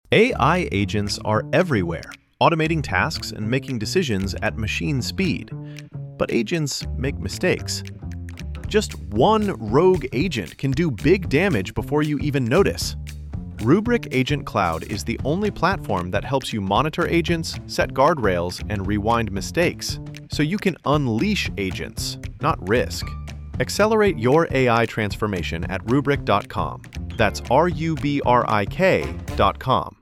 AI agents are everywhere, automating tasks and making decisions at machine speed. But agents make mistakes. Just one rogue agent can do big damage before you even notice. Rubrik Agent Cloud is the only platform that helps you monitor agents, set guardrails, and rewind mistakes, so you can unleash agents, not risk. Accelerate your AI transformation at Rubrik.com. That's RUBRIK.com.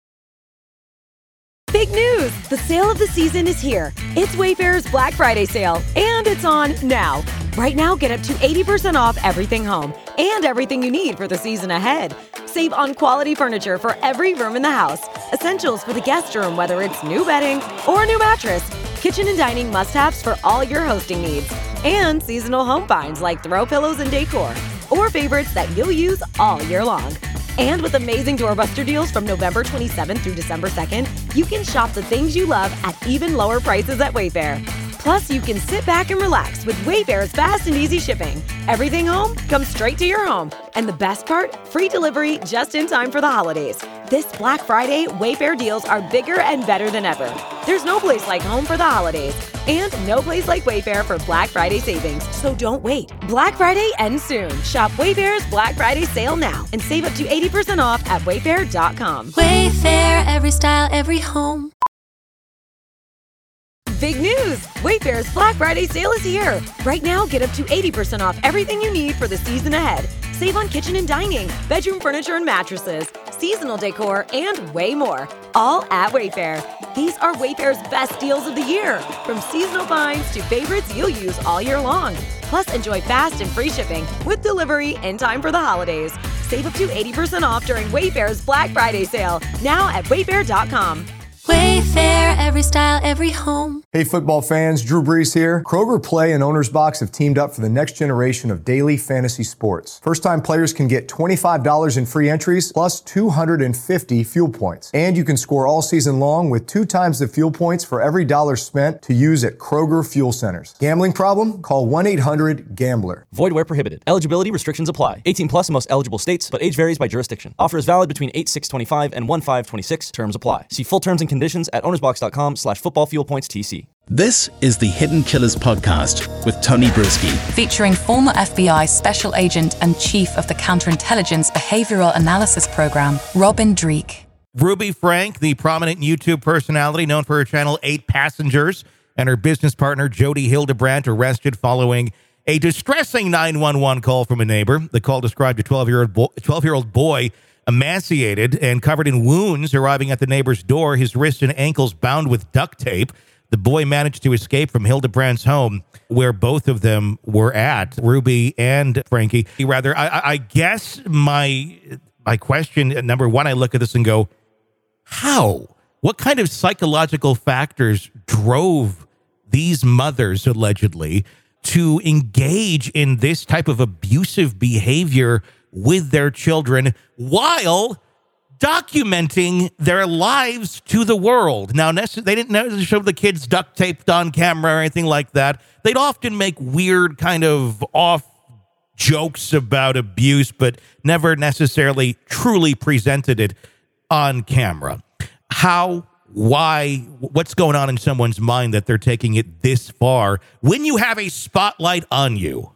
Big news! The sale of the season is here. It's Wayfair's Black Friday sale, and it's on now. Right now, get up to 80% off everything home and everything you need for the season ahead. Save on quality furniture for every room in the house, essentials for the guest room, whether it's new bedding or a new mattress, kitchen and dining must-haves for all your hosting needs, and seasonal home finds like throw pillows and decor, or favorites that you'll use all year long. And with amazing doorbuster deals from November 27th through December 2nd, you can shop the things you love at even lower prices at Wayfair. Plus, you can sit back and relax with Wayfair's fast and easy shipping. Everything home comes straight to your home. And the best part, free delivery just in time for the holidays. This Black Friday, Wayfair deals are bigger and better than ever. There's no place like home for the holidays. And no place like Wayfair for Black Friday savings. So don't wait. Black Friday ends soon. Shop Wayfair's Black Friday sale now and save up to 80% off at Wayfair.com. Wayfair, every style, every home. Big news! Wayfair's Black Friday sale is here. Right now, get up to 80% off everything you need for the season ahead. Save on kitchen and dining, bedroom furniture and mattresses, seasonal decor, and way more. All at Wayfair. These are Wayfair's best deals of the year. From seasonal finds to favorites you'll use all year long. Plus, enjoy fast and free shipping with delivery in time for the holidays. Save up to 80% off during Wayfair's Black Friday sale. Now at Wayfair.com. Wayfair, every style, every home. Hey football fans, Drew Brees here. Kroger Play and Owner's Box have teamed up for the next generation of daily fantasy sports. First-time players can get $25 in free entries plus 250 fuel points. And you can score all season long with 2 times the fuel points for every dollar spent to use at Kroger fuel centers. Gambling problem? Call 1-800-GAMBLER. Void where prohibited. Eligibility restrictions apply. 18 plus in most eligible states, but age varies by jurisdiction. Offer is valid between 8/6/25 and 1/5/26. Terms apply. See full terms and conditions at ownersbox.com/footballfuelpointstc. This is the Hidden Killers podcast with Tony Brueski. Featuring former FBI Special Agent and Chief of the Counterintelligence Behavioral Analysis Program, Robin Dreeke. Ruby Frank, the prominent YouTube personality known for her channel 8 Passengers, and her business partner Jody Hildebrandt arrested following a distressing 911 call from a neighbor. The call described a 12-year-old boy emaciated and covered in wounds arriving at the neighbor's door, his wrists and ankles bound with duct tape. The boy managed to escape from Hildebrandt's home, where both of them were at, Ruby and Frankie. I guess my question, number one, I look at this and go, how? What kind of psychological factors drove these mothers, allegedly, to engage in this type of abusive behavior with their children while documenting their lives to the world? Now, they didn't necessarily show the kids duct taped on camera or anything like that. They'd often make weird kind of off jokes about abuse, but never necessarily truly presented it on camera. How, why, what's going on in someone's mind that they're taking it this far when you have a spotlight on you?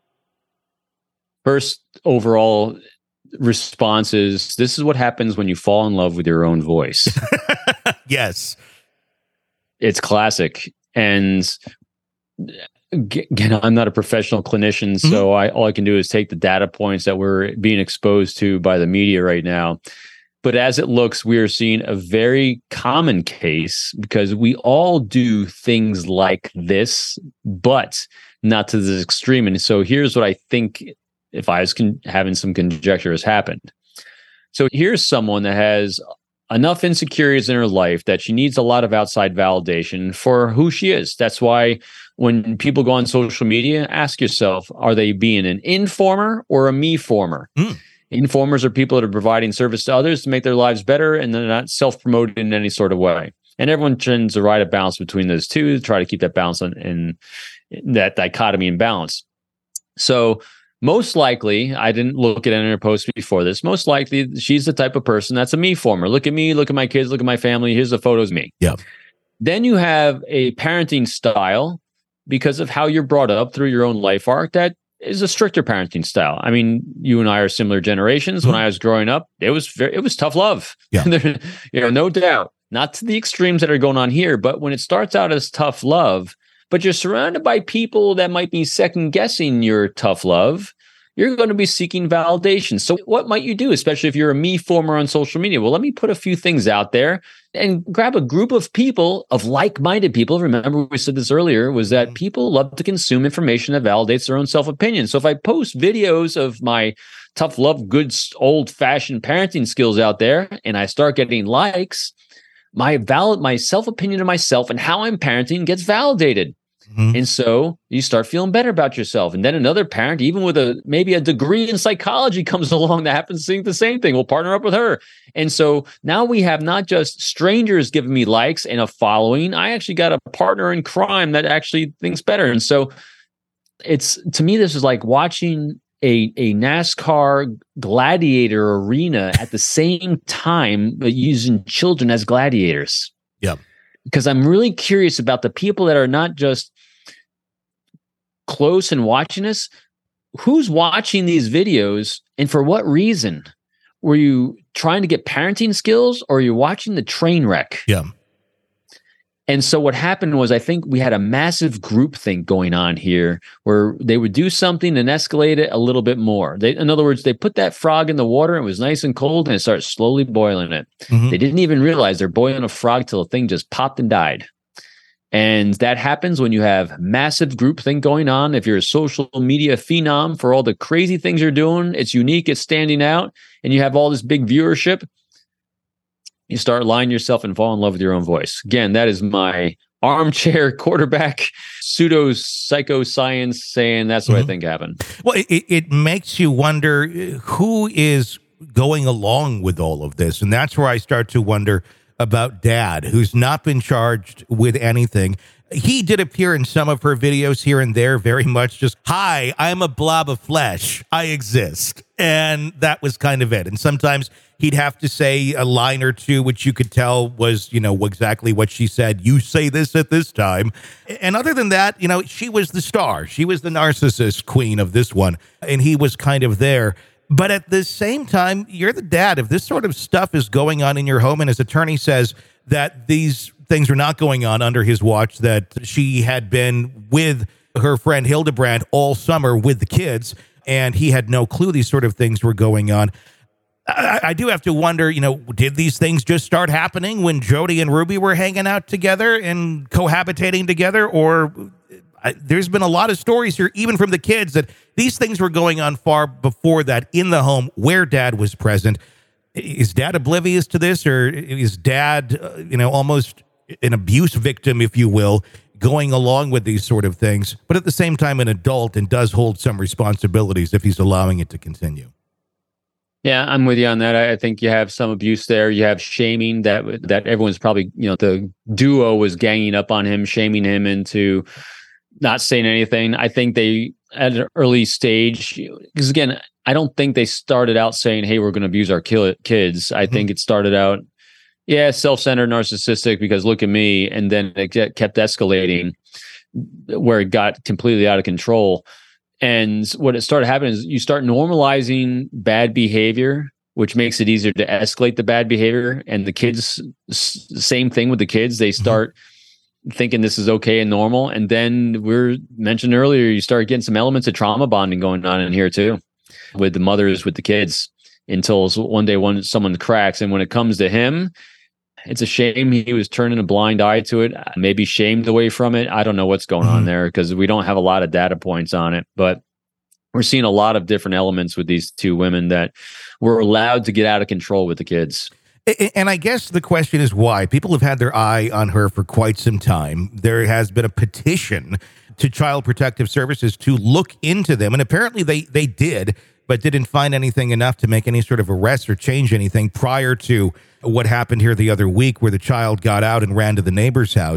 First overall response is, this is what happens when you fall in love with your own voice. Yes. It's classic. And again, I'm not a professional clinician, so all I can do is take the data points that we're being exposed to by the media right now. But as it looks, we are seeing a very common case, because we all do things like this, but not to this extreme. And so here's what I think, if I was having some conjecture, has happened. So here's someone that has enough insecurities in her life that she needs a lot of outside validation for who she is. That's why when people go on social media, ask yourself, are they being an informer or a me-former? Informers are people that are providing service to others to make their lives better, and they're not self-promoted in any sort of way. And everyone tends to ride a balance between those two, to try to keep that balance in that dichotomy in balance. So most likely, I didn't look at any of her posts before this. Most likely, she's the type of person that's a me former. Look at me, look at my kids, look at my family. Here's the photos of me. Yeah. Then you have a parenting style because of how you're brought up through your own life arc that is a stricter parenting style. I mean, you and I are similar generations. When I was growing up, it was tough love. Yeah. No doubt. Not to the extremes that are going on here, but when it starts out as tough love, but you're surrounded by people that might be second guessing your tough love, you're going to be seeking validation. So what might you do, especially if you're a me former on social media? Well, let me put a few things out there and grab a group of people, of like-minded people. Remember, we said this earlier, was that people love to consume information that validates their own self-opinion. So if I post videos of my tough love, good old-fashioned parenting skills out there, and I start getting likes, my self-opinion of myself and how I'm parenting gets validated. And so you start feeling better about yourself. And then another parent, even with maybe a degree in psychology, comes along that happens to think the same thing. We'll partner up with her. And so now we have not just strangers giving me likes and a following. I actually got a partner in crime that actually thinks better. And so to me, this is like watching a NASCAR gladiator arena at the same time, but using children as gladiators. Yeah. Because I'm really curious about the people that are not just close and watching us. Who's watching these videos and for what reason? Were you trying to get parenting skills or are you watching the train wreck? Yeah. And so what happened was, I think we had a massive group thing going on here where they would do something and escalate it a little bit more. In other words, they put that frog in the water, and it was nice and cold, and it started slowly boiling it. They didn't even realize they're boiling a frog till the thing just popped and died. And that happens when you have massive group thing going on. If you're a social media phenom for all the crazy things you're doing, it's unique, it's standing out, and you have all this big viewership, you start lying to yourself and fall in love with your own voice. Again, that is my armchair quarterback pseudo psychoscience saying that's what I think happened. Well, it makes you wonder who is going along with all of this. And that's where I start to wonder about Dad, who's not been charged with anything. He did appear in some of her videos here and there, very much just, hi, I'm a blob of flesh. I exist. And that was kind of it. And sometimes he'd have to say a line or two, which you could tell was, exactly what she said. You say this at this time. And other than that, she was the star. She was the narcissist queen of this one. And he was kind of there. But at the same time, you're the dad. If this sort of stuff is going on in your home, and his attorney says that these things are not going on under his watch, that she had been with her friend Hildebrandt all summer with the kids, and he had no clue these sort of things were going on. I do have to wonder, did these things just start happening when Jody and Ruby were hanging out together and cohabitating together? Or there's been a lot of stories here, even from the kids, that these things were going on far before that in the home where Dad was present. Is Dad oblivious to this, or is Dad, almost an abuse victim, if you will, going along with these sort of things, but at the same time an adult and does hold some responsibilities if he's allowing it to continue? Yeah, I'm with you on that. I think you have some abuse there. You have shaming that everyone's probably, the duo was ganging up on him, shaming him into not saying anything. I think they, at an early stage, because again, I don't think they started out saying, hey, we're going to abuse our kids. I think it started out, self-centered, narcissistic, because look at me. And then it kept escalating where it got completely out of control. And what it started happening is you start normalizing bad behavior, which makes it easier to escalate the bad behavior. And the kids, same thing with the kids. They start thinking this is okay and normal. And then mentioned earlier, you start getting some elements of trauma bonding going on in here too, with the mothers, with the kids, until one day someone cracks. And when it comes to him, it's a shame he was turning a blind eye to it, maybe shamed away from it. I don't know what's going on there because we don't have a lot of data points on it, but we're seeing a lot of different elements with these two women that were allowed to get out of control with the kids. And I guess the question is why. People have had their eye on her for quite some time. There has been a petition to Child Protective Services to look into them, and apparently they did, but didn't find anything enough to make any sort of arrest or change anything prior to what happened here the other week where the child got out and ran to the neighbor's house.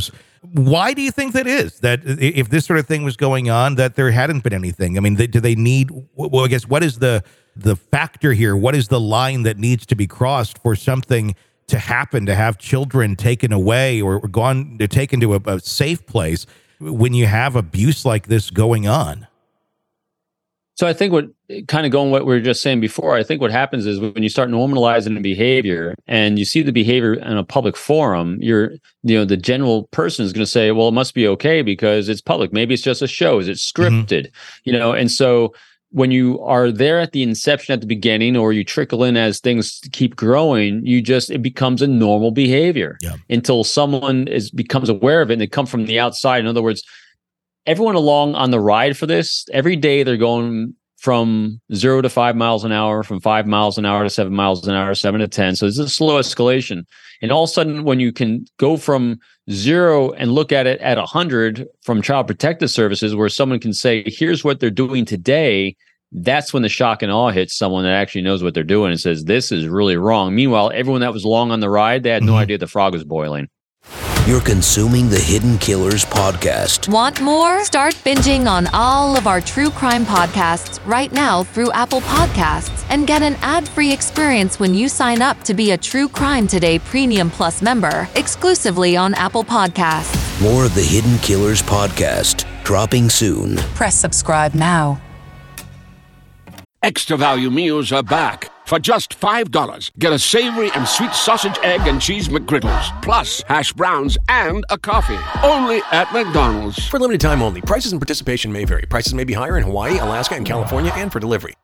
Why do you think that is? That if this sort of thing was going on, that there hadn't been anything? I mean, do they need, well, I guess, what is the factor here? What is the line that needs to be crossed for something to happen, to have children taken away or taken to a safe place when you have abuse like this going on? So I think what we were just saying before, I think what happens is when you start normalizing the behavior and you see the behavior in a public forum, the general person is going to say, well, it must be okay because it's public. Maybe it's just a show. Is it scripted? And so when you are there at the inception, at the beginning, or you trickle in as things keep growing, it becomes a normal behavior until someone becomes aware of it and they come from the outside. In other words, everyone along on the ride for this, every day they're going from 0 to 5 miles an hour, from 5 miles an hour to 7 miles an hour, 7 to 10. So it's a slow escalation. And all of a sudden, when you can go from 0 and look at it at 100 from Child Protective Services, where someone can say, here's what they're doing today, that's when the shock and awe hits someone that actually knows what they're doing and says, this is really wrong. Meanwhile, everyone that was along on the ride, they had no idea the frog was boiling. You're consuming the Hidden Killers podcast. Want more? Start binging on all of our true crime podcasts right now through Apple Podcasts and get an ad-free experience when you sign up to be a True Crime Today Premium Plus member exclusively on Apple Podcasts. More of the Hidden Killers podcast dropping soon. Press subscribe now. Extra value meals are back. For just $5, get a savory and sweet sausage, egg, and cheese McGriddles, plus hash browns and a coffee. Only at McDonald's. For limited time only. Prices and participation may vary. Prices may be higher in Hawaii, Alaska, and California, and for delivery.